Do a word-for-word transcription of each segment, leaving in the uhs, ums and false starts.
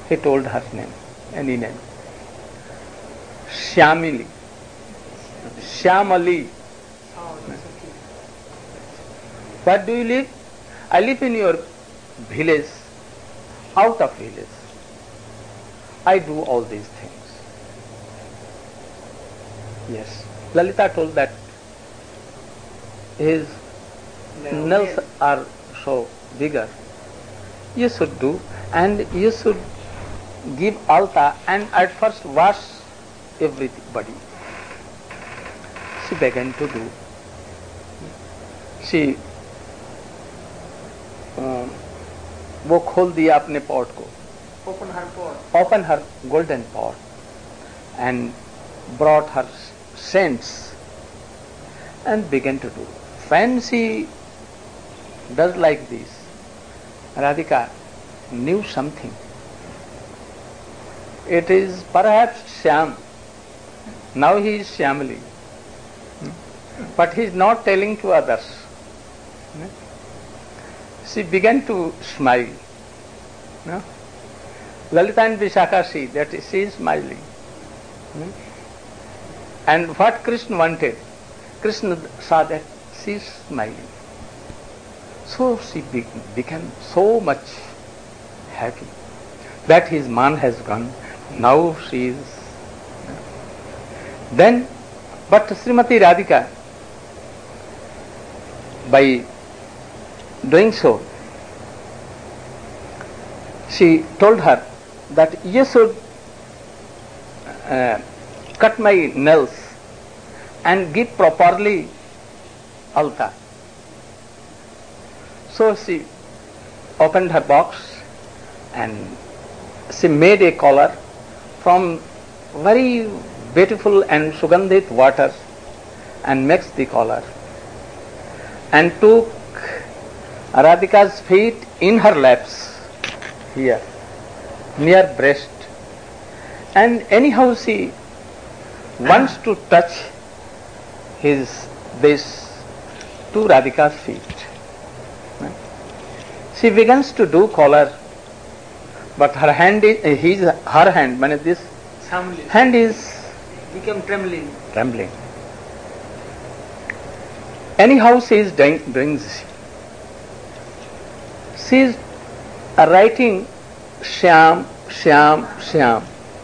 He told her name, any name. Shyamili. Shyamali. Where do you live? I live in your village, out of village. I do all these things. Yes. Lalita told that his nails are so bigger. You should do, and you should give altar and at first wash everybody. She began to do. She uh, वो खोल दिया अपने pot को. Open her pot. Open her golden pot and brought her saints and began to do. When she does like this, Radhika knew something. It is perhaps Shyam. Now he is Shyamali. But he is not telling to others. She began to smile. No? Lalita and Vishakha see that she is smiling. And what Krishna wanted, Krishna saw that she is smiling. So she be- became so much happy that his man has gone. Now she is. Then, but Srimati Radhika, by doing so, she told her that you should uh, cut my nails and give properly altar. So she opened her box and she made a collar from very beautiful and sugandhit water and mixed the collar and took Radhika's feet in her laps here near breast, and anyhow she wants to touch his this to Radhika's feet. She begins to do collar, but her hand is his her hand, means this Shyamali. hand is Become trembling. trembling. Anyhow she is doing, doing this. She is writing Shyam, Shyam, Shyam.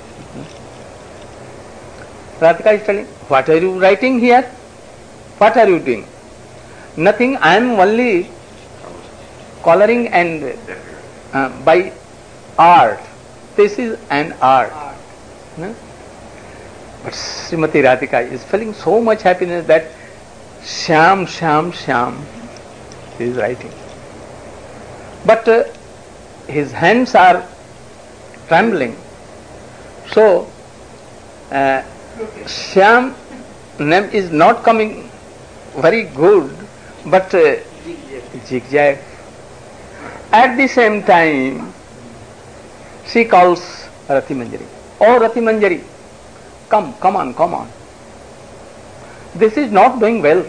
Radhika is telling, what are you writing here? What are you doing? Nothing, I am only coloring and uh, by art. This is an art. Art. No? But Srimati Radhika is feeling so much happiness that Shyam, Shyam, Shyam he is writing. But uh, his hands are trembling. So, uh, Shyam name is not coming very good, but uh, zigzag. At the same time, she calls Rati Manjari. Oh, Rati Manjari, come, come on, come on. This is not doing well.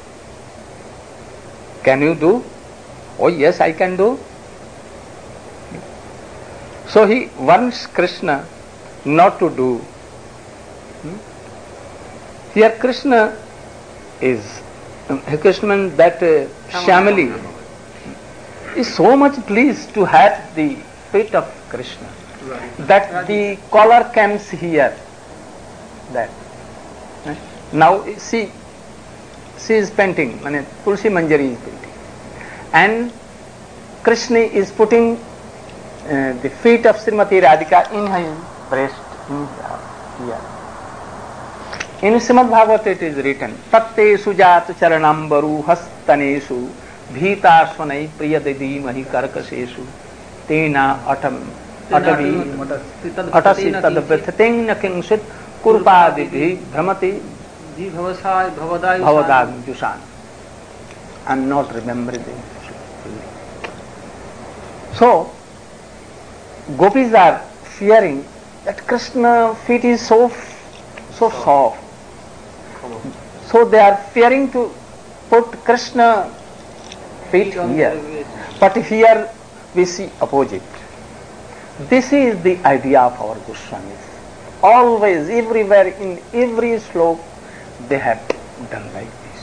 Can you do? Oh yes, I can do. So he warns Krishna not to do. Here Krishna is, Krishna means that uh, Shyamali is so much pleased to have the feet of Krishna, Right. that the collar comes here. That. Now see, she is painting, I mean, Tulsi Manjari is painting. And Krishna is putting uh, the feet of Srimati Radhika in her breast, in here. In Srimad Bhagavata it is written, Tatte sujat charanambaru hastanesu bhita svanai priyadadi mahi karkasesu tena atam atavi atasi tadvrithating nakingsit kurpadidhi bhramati Bhavasai bhavadai bhavadam jusan. I am not remembering the So, gopis are fearing that Krishna feet is so so soft. So they are fearing to put Krishna feet here. But here we see opposite. This is the idea of our Goswamis. Always, everywhere, in every slope, they have done like this.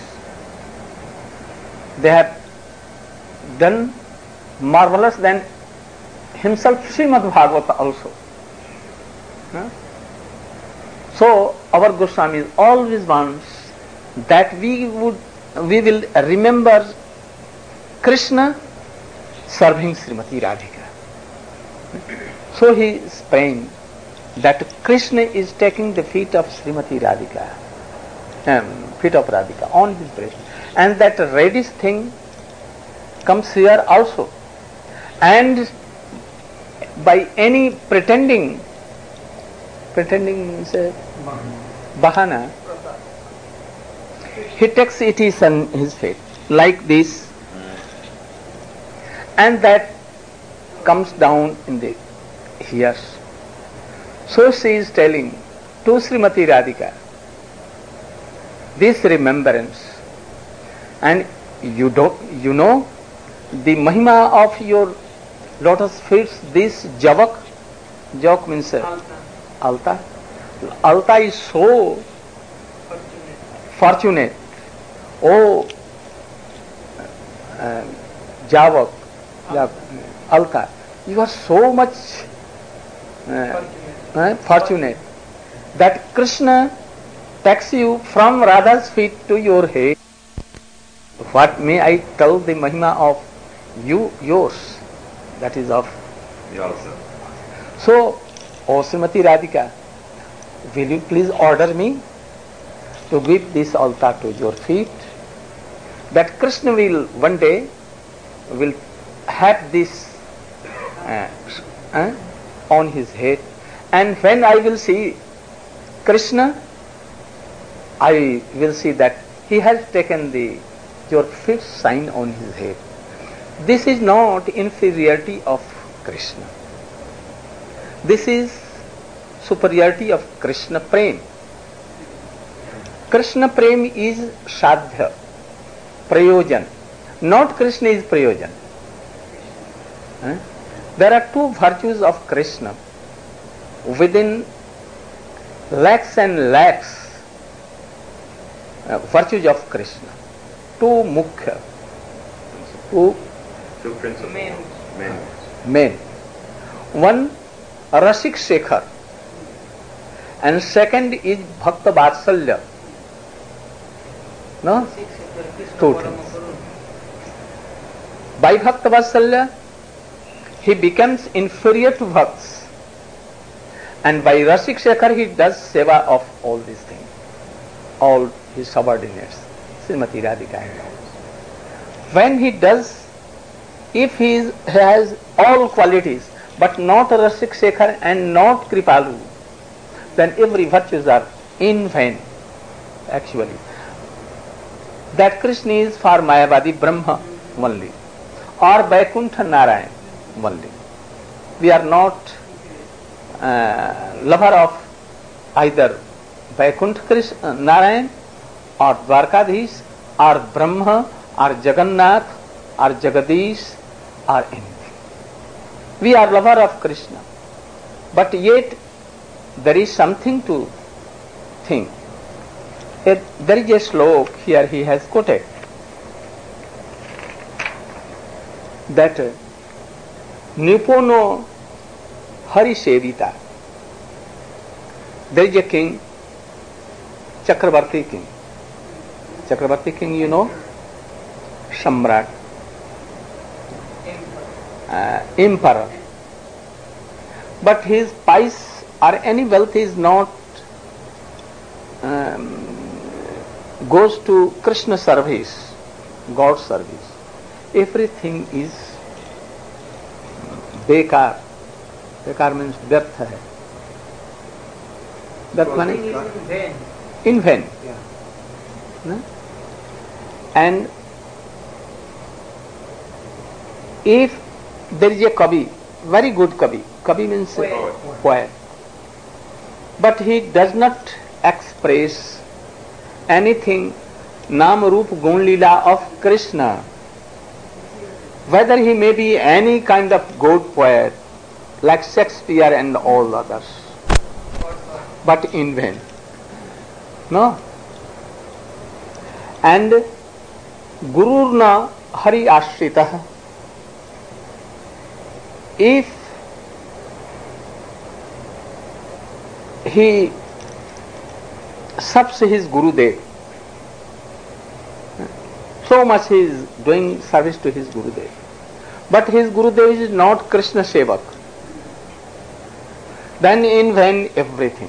They have done marvelous than himself, Srimad Bhagavata also. Huh? So our Goswami always wants that we would, we will remember Krishna serving Srimati Radhika. So he is praying that Krishna is taking the feet of Srimati Radhika, um, feet of Radhika on his breast, and that reddish thing comes here also, and by any pretending, pretending means uh, bahana, he takes it is on his feet like this, and that comes down in the ears. So she is telling to Srimati Radhika this remembrance, and you don't, you know the mahima of your lotus feet, this javak, javak means uh, alta. Alta is so fortunate. Oh, uh, javak, javak, alta, you are so much uh, uh, fortunate that Krishna takes you from Radha's feet to your head. What may I tell the mahima of you, yours, that is of yourself. So, O Srimati Radhika, will you please order me to give this altar to your feet, that Krishna will one day will have this uh, uh, on his head, and when I will see Krishna, I will see that he has taken the your feet sign on his head. This is not inferiority of Krishna. This is superiority of Krishna Prem. Krishna Prem is Sadhya, Prayojan. Not Krishna is Prayojan. Eh? There are two virtues of Krishna within lakhs and lakhs uh, virtues of Krishna. Two mukhya, two Two principles. Main. Main. men. One Rasik Shekhar, and second is Bhakta Vatsalya. No? Two things. By Bhakta Vatsalya, he becomes inferior to Bhakts, and by Rasik Shekhar he does seva of all these things, all his subordinates, Srimati Radhika and all. When he does, if he is, has all qualities, but not Rasik Shekhar and not Kripalu, then every virtues are in vain, actually. That Krishna is for Mayavadi Brahma only, or Vaikuntha Narayan only. We are not uh, lover of either Vaikuntha Krishna, Narayan or Dwarkadhish or Brahma or Jagannath or Jagadish or anything. We are lover of Krishna, but yet there is something to think. It, there is a slok here he has quoted that uh, Nipono Hari Sevita. There is a king, Chakravarti king. Chakravarti king, you know, Samrat, uh, emperor. But his pice or any wealth is not um, goes to Krishna service, God service. Everything is bekar. Bekar means व्यर्थ है. That money in vain. Yeah. No? And if there is a Kavi, very good Kavi, Kavi means Poet. poet, but he does not express anything Nam Roop Gun Leela of Krishna, whether he may be any kind of good poet like Shakespeare and all others, but in vain. No? And Gururna Hari Ashrita. If he serves his Gurudev, so much he is doing service to his Gurudev, but his Gurudev is not Krishna Sevak, then in vain everything.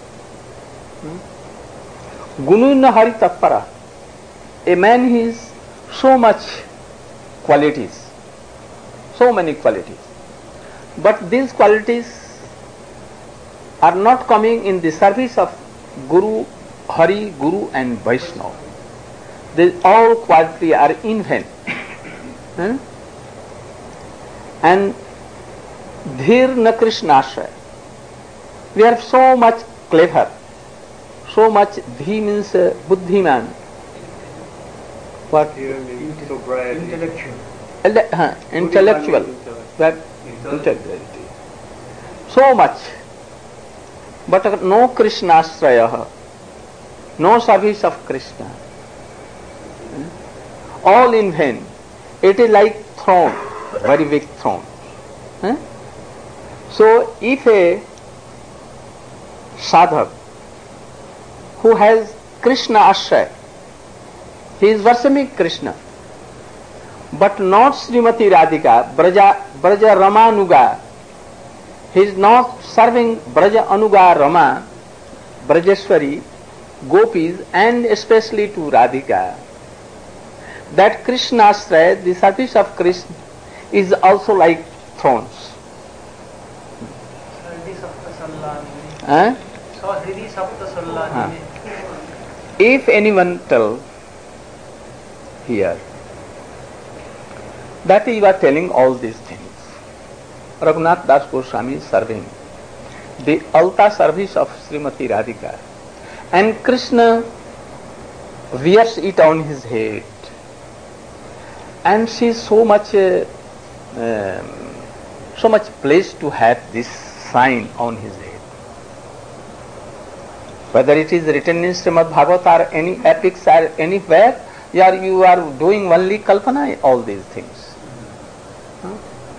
Gununa Hari Tappara. A man is so much qualities, so many qualities, but these qualities are not coming in the service of Guru, Hari, Guru and Vaishnava. They all qualities are in vain. Hmm? And Dhir na Krishna Ashraya. We are so much clever, so much Dhi means uh, Buddhiman. What? Intellectual. Ele- huh, intellectual. That intellectuality. So much. But uh, no Krishna Ashraya, no service of Krishna. Hmm? All in vain. It is like throne, very big throne. Hmm? So if a sadhak who has Krishna Ashraya, he is worshipping Krishna, but not Srimati Radhika, Braja, Braja Ramanuga. He is not serving Braja Anuga Rama, Brajeshwari, Gopis, and especially to Radhika. That Krishna Ashraya, the service of Krishna, is also like thrones. Huh? Huh. If anyone tell here that you are telling all these things, Raghunath Das Goswami is serving the altar service of Srimati Radhika, and Krishna wears it on his head, and she is so much uh, um, so much pleased to have this sign on his head. Whether it is written in Srimad Bhagavad or any epics or anywhere, you are, you are doing only kalpana, all these things. Huh?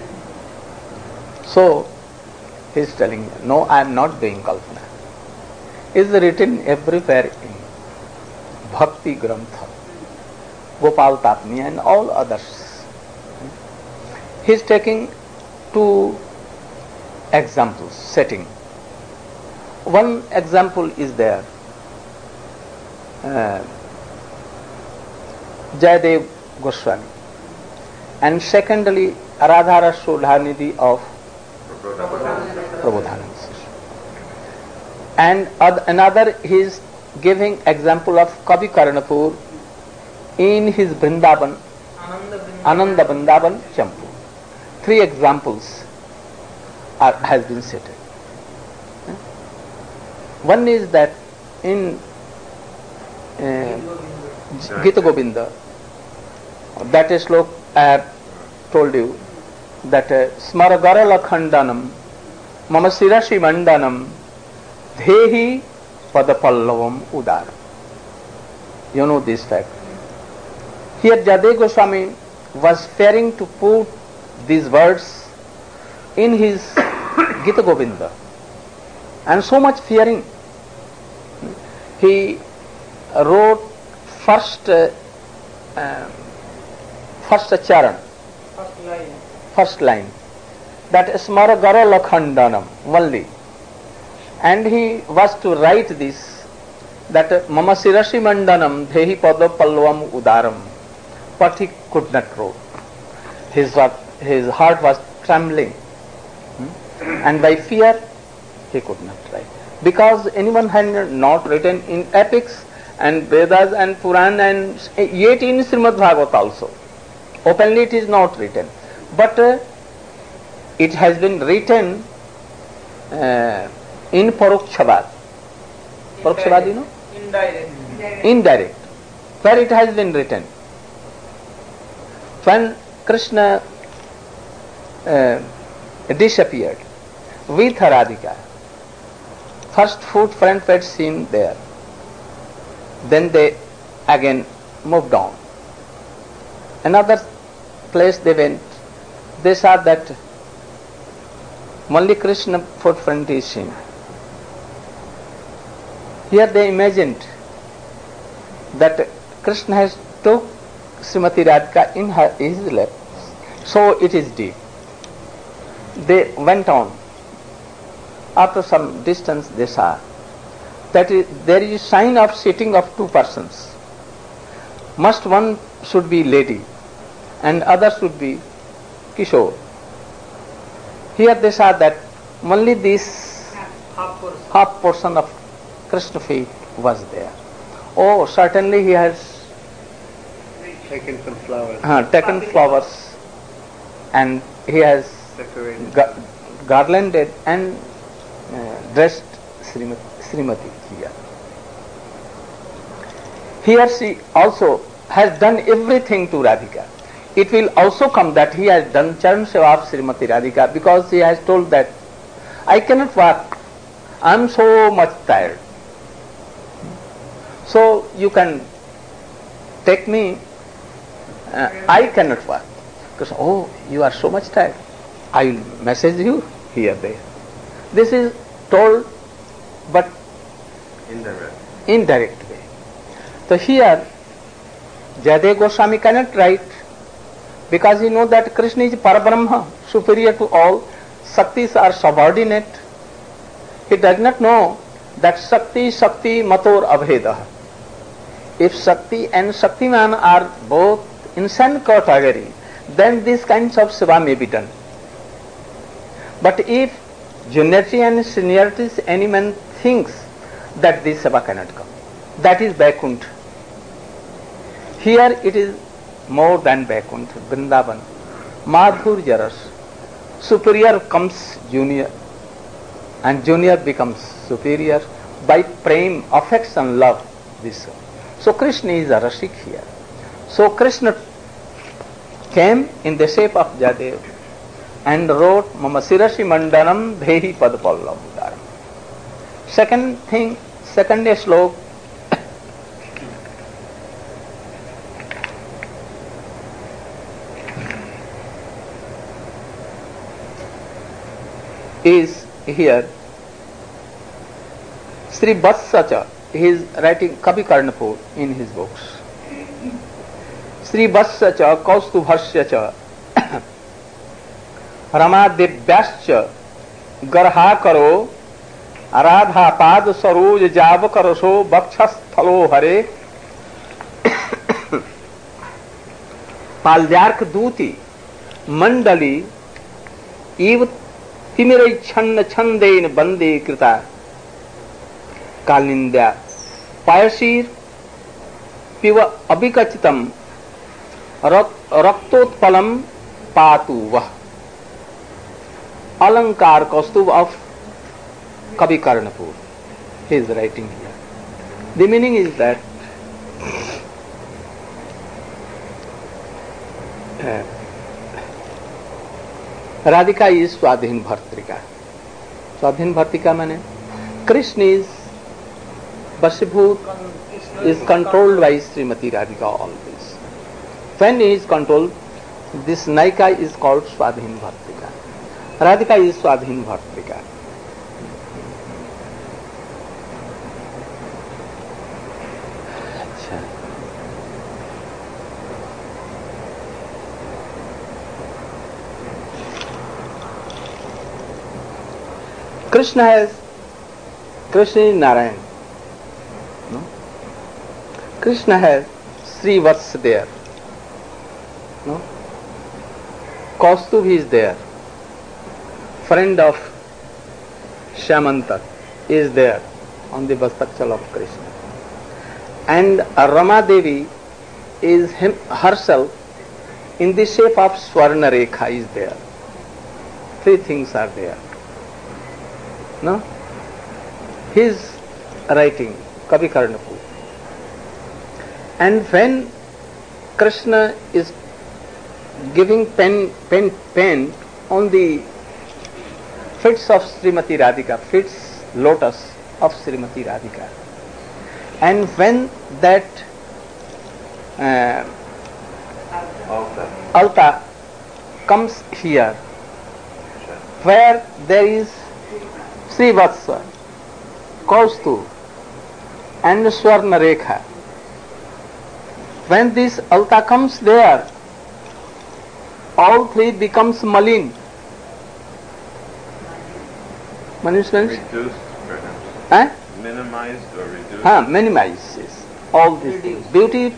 So, he is telling me, no, I am not doing kalpana. It is written everywhere in Bhakti Grantha, Gopal Tatmi and all others. He is taking two examples, setting. One example is there. Uh, Jayadev Goswami, and secondly Radhara Shodhanidhi of Prabodhananda. And another he is giving example of Kavi Karnapur in his Vrindavan, Ananda Vrindavan Champu. Three examples are, has been stated. One is that in uh, Gita Govinda, that slok I have told you, that uh, Smaragara Lakhandanam Mama Sirashi Mandanam Dhehi Padapallavam Udar. You know this fact. Here Jayadev Goswami was fearing to put these words in his Gita Govinda, and so much fearing, he wrote first uh, uh, first charan, First line. first line, that Smaragara Lakhandanam only, and he was to write this, that Mama Sirashi Mandanam Dhehi Pada Pallavam Udaram, but he could not write. His, his heart was trembling, hmm? and by fear he could not write. Because anyone had not written in epics and Vedas and Puran, and yet in Srimad Bhagavad also. Openly it is not written. But uh, it has been written uh, in Parokshabad. Parokshabad, you know? Indirect. Indirect. Where it has been written. When Krishna uh, disappeared, with Radhika. First footprint was seen there. Then they again moved on. Another place they went, they saw that only Krishna footprint is seen. Here they imagined that Krishna has took Srimati Radhika in her, his lap. So it is deep. They went on. After some distance they saw that is, there is a sign of sitting of two persons. Must one should be lady and other should be Kishore. Here they saw that only this half portion. half portion of Krishna feet was there. Oh, certainly he has Taken some flowers. uh, taken flowers and he has Decorated. ga- garlanded and uh, dressed Srimati, Srimati here. Here she also has done everything to Radhika. It will also come that he has done Charan Seva of Srimati Radhika because he has told that I cannot walk. I am so much tired. So you can take me. Uh, I cannot walk. Because, oh, you are so much tired. I will message you here, there. This is told, but Indirect. indirect way. So here, Jayadev Goswami cannot write because he knows that Krishna is Parabrahma, superior to all. Shaktis are subordinate. He does not know that Shakti, Shakti, Mator, Abheda. If Shakti and Shaktiman are both in same category, then these kinds of seva may be done. But if juniority and seniority, any man thinks that this seva cannot come, that is Vaikuntha. Here it is more than Vaikuntha, Vrindavan. Madhurya Ras. Superior comes junior, and junior becomes superior by prem, affection, love. This. So Krishna is a Rasik here. So Krishna came in the shape of Jayadev and wrote Mama Sirashi Mandanam Dhehi Padpallam Dharam. Second thing, second slok is here. Sri Vatsacha, he is writing Kavi Karnapur in his books. Sri Vatsacha Kaustubhasya Rama Divyascha Garha Karo Radha Pad Saroj Jav Karaso Bakshas Thalo Hare Paljark Duti Mandali Iv Timirai Channa Chandain Bande Krita Kalindya Payasir Piva Abhikachitam Raktotpalam Patu Vah Alankar Kaustubh of Kavi Karnapur. He is writing here. The meaning is that uh, Radhika is Swadhin Bhartrika. Swadhin Bhartrika means Krishna is Vasibhut, is controlled by Srimati Radhika always. When he is controlled, this Naika is called Swadhin Bhartrika. Radhika is Swadhin Bhartrika. Krishna has, Krishna is Narayan. No? Krishna has Sri Vats there. No? Kaustubh is there. Friend of Shamanta is there on the Vastakchal of Krishna. And Rama Devi is him, herself in the shape of Swarna Rekha is there. Three things are there. No? His writing, Kavi Karnapur. And when Krishna is giving pen, pen, pen on the feet of Srimati Radhika, feet lotus of Srimati Radhika. And when that uh, altar comes here, where there is Srivatsa, Kaustu and Swarna Rekha, when this altar comes there, all three becomes malin. Reduced, perhaps. Huh? Minimized or reduced. Huh, minimizes all these things. Beauty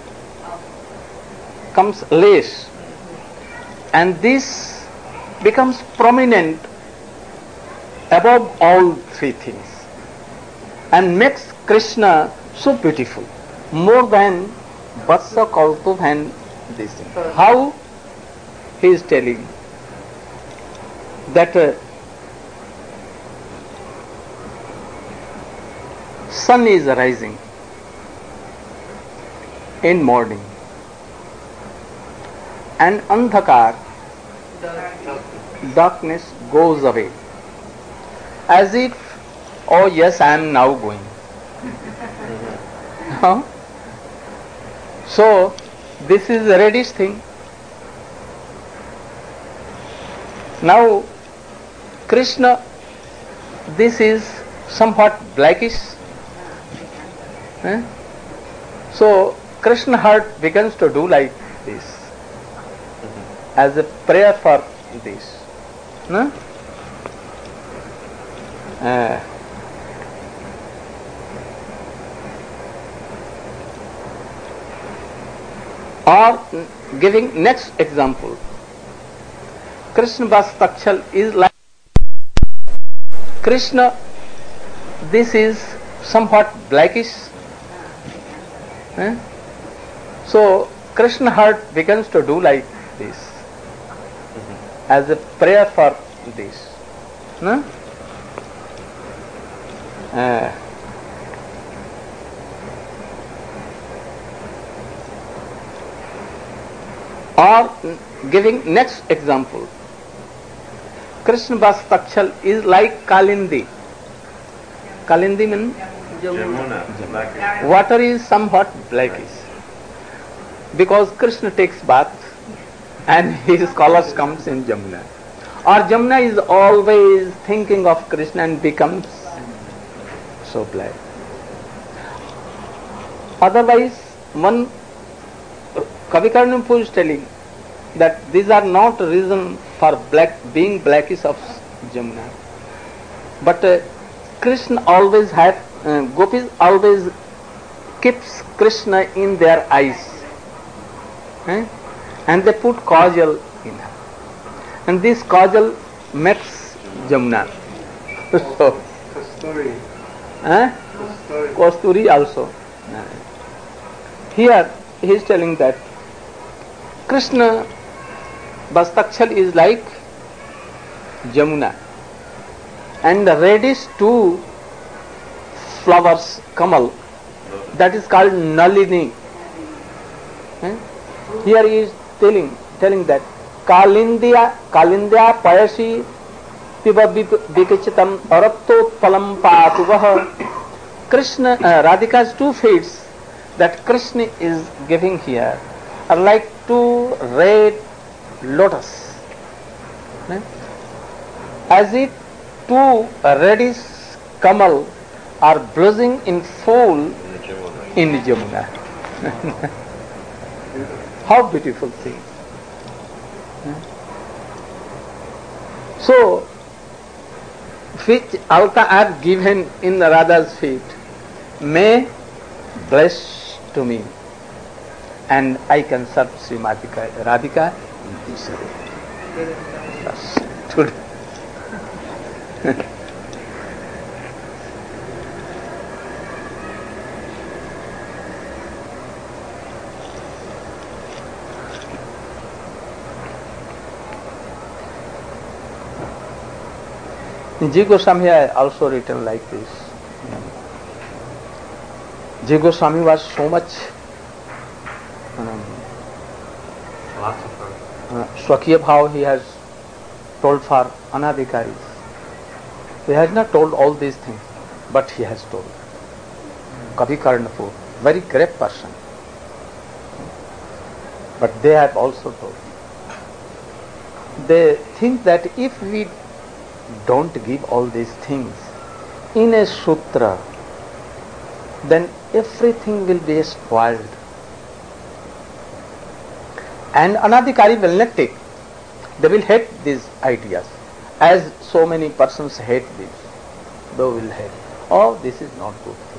comes less, and this becomes prominent above all three things, and makes Krishna so beautiful, more than Vatsa, Kaustuv and this thing. How he is telling that uh, sun is rising in morning and andhakar, darkness goes away, as if, oh yes, I am now going. Huh? So this is a reddish thing. Now Krishna, this is somewhat blackish. Eh? So Krishna heart begins to do like this, as a prayer for this. No? Uh, or giving next example, Krishna Vastakshal is like Krishna, this is somewhat blackish. Eh? So Krishna heart begins to do like this, as a prayer for this. No? Uh, or giving next example, Krishna Vastakshal is like Kalindi. Kalindi means Jamuna, blackish. water is somewhat blackish, because Krishna takes bath and his colors comes in Jamuna. Or Jamuna is always thinking of Krishna and becomes so black. Otherwise, one Kavi Karnampu is telling that these are not reason for black being blackish of Jamuna, but uh, Krishna always had uh, gopis always keeps Krishna in their eyes, eh? And they put kajal in her, and this kajal makes Jamuna. So, Kasturi. eh? Kasturi. Kasturi also. Here he is telling that Krishna Vastakshal is like Jamuna, and the reddish two flowers, Kamal, that is called Nalini. Eh? Here he is telling telling that Kalindya Kalindya Payasi Piba Vikachitam Aratto Palam Patuvah. Krishna uh, Radhika's two feet that Krishna is giving here are like two red lotus, eh? As if two reddish Kamal are blooming in full in Jamuna. How beautiful thing. So, which altar are given in Radha's feet may bless to me, and I can serve Srimati Radhika in this way. Yes. Today. Ji Goswami has also written like this. Ji Goswami was so much um, uh, Swakiya Bhav he has told for Anadhikaris. He has not told all these things, but he has told. Kavi Karnapur, very great person. But they have also told. They think that if we don't give all these things in a sutra, then everything will be spoiled. And Anadhikari will not take. They will hate these ideas. As so many persons hate this, they will hate. Oh, this is not good thing.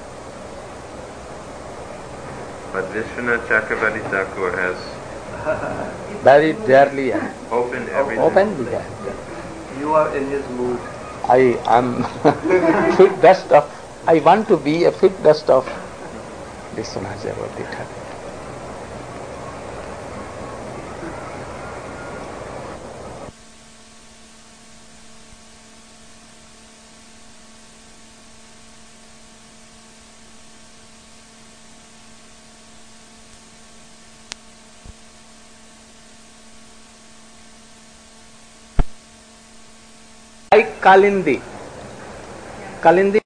But Vishwanath Chakravarti Thakur has Very dearly opened everything. openly. Yeah. You are in his mood. I am fit dust of, I want to be a fit dust of Vishwanath Chakravarti Thakur. Like Kalindi. Kalindi